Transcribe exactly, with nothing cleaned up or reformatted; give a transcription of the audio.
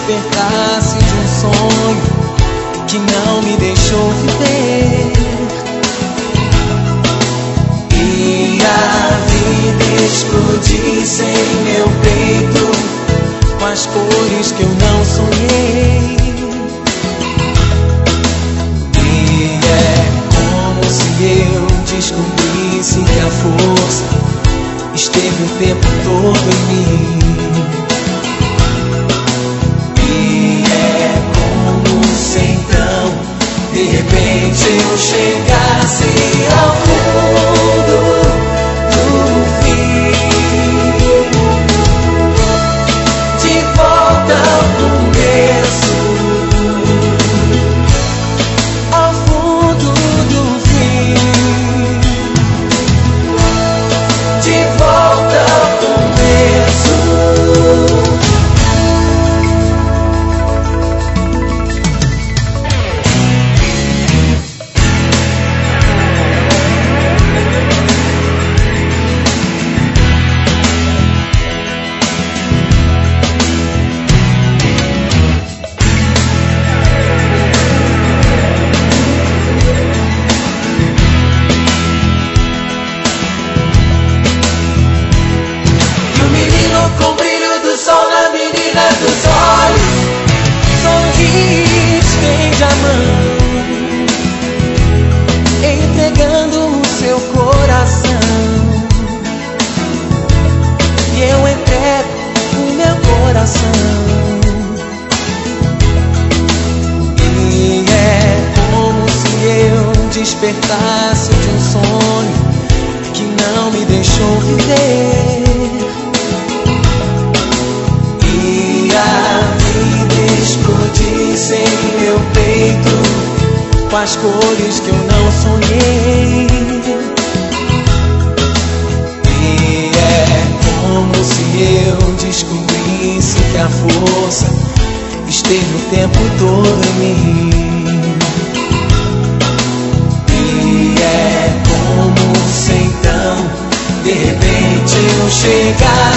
despertasse de um sonho que não me deixou viver. E a vida explodisse em meu peito com as cores que eu não sonhei. E é como se eu descobrisse que a força esteve o tempo todo em mim. E é como se então, de repente, eu chegasse ao fundo do fim, de volta ao começo, ao fundo do fim, de volta ao começo. Com o brilho do sol na menina dos olhos, sorri, estende a mão, entregando o seu coração. E eu entrego o meu coração. E é como se eu despertasse de um sonho que não me deixou viver. A vida explodisse em meu peito com as cores que eu não sonhei. E é como se eu descobrisse que a força esteve o tempo todo em mim. E é como se então, de repente, eu chegasse